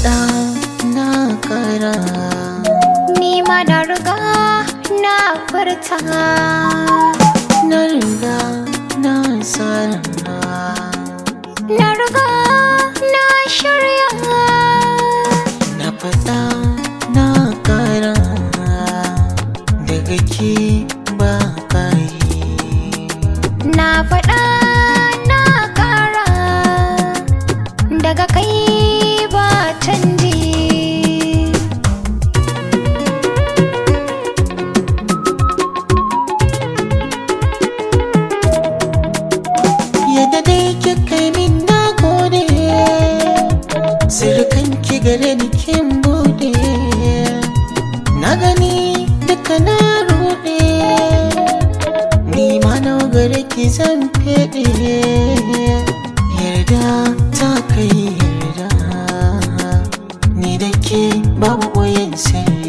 faɗa na ƙara, ni ma na riga na furta, na riga na tsara, na riga na shirya. na faɗa na ƙara, daga ke ba ƙari. Na faɗa na ƙara, daga kai ba canji. Yadda dai kika yi min na gode, sirrikanki gare ni kin bude, na gani duka na ruɗe, ni ma na gare ki zan feɗe. Yarda ta kai yarda, ni da ke babu ɓoyen sirri.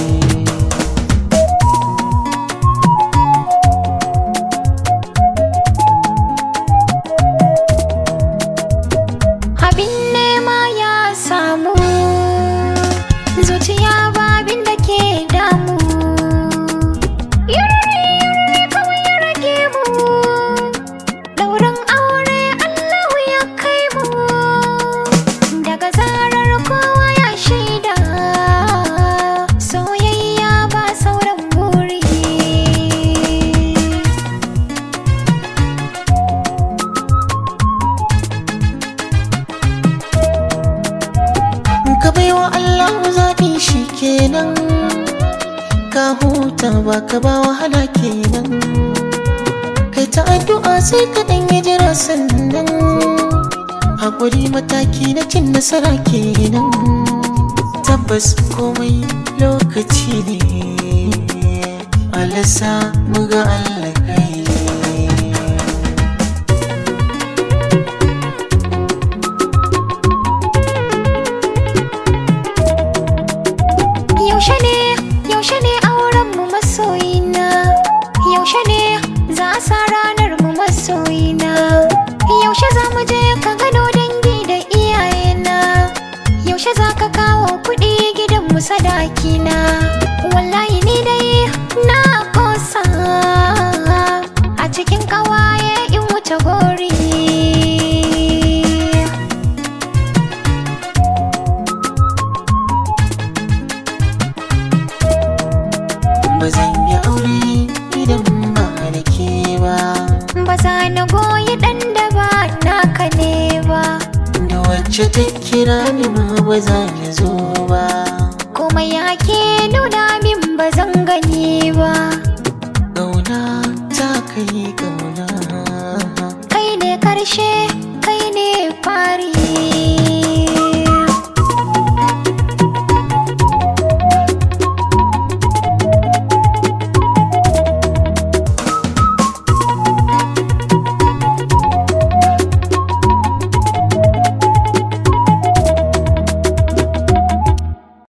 Abin nema ya samu, zuciya babin da ke damu. Yurri kawai ya rage mu, ɗaurin aure Allahu ya kai mu. Daga zarar kowa ya shaida, soyayya ba sauran buri. Ka baiwa Allah zaɓi shi kenan, ka huta ba ka ba wahala kenan. Kai ta addu'a sai ka ɗan yi jira sannan, haƙuri mataki na cin nasara kenan. Tabbas komai lokaci ne, Allah sa mu ga Allah kai. Yaushe ne auren mu masoyina, yaushe ne za a sa ranar mu masoyina, yaushe za mu je ka gano dangi da iyayena, yaushe za ka kawo kuɗi gidan mu sadakina. Wallahi ni dai na kosa a cikin kawaye in wuce gori. Ba zan yi aure idan ba da ke ba, Ba za na goyi ɗan da ba naka ne ba, da wacce ta kira ni ma ba za na zo ba. kuma ya ke nuna min ba zan gani ba. Ƙauna ta kai ƙauna, Kai ne karshe, kai ne fari.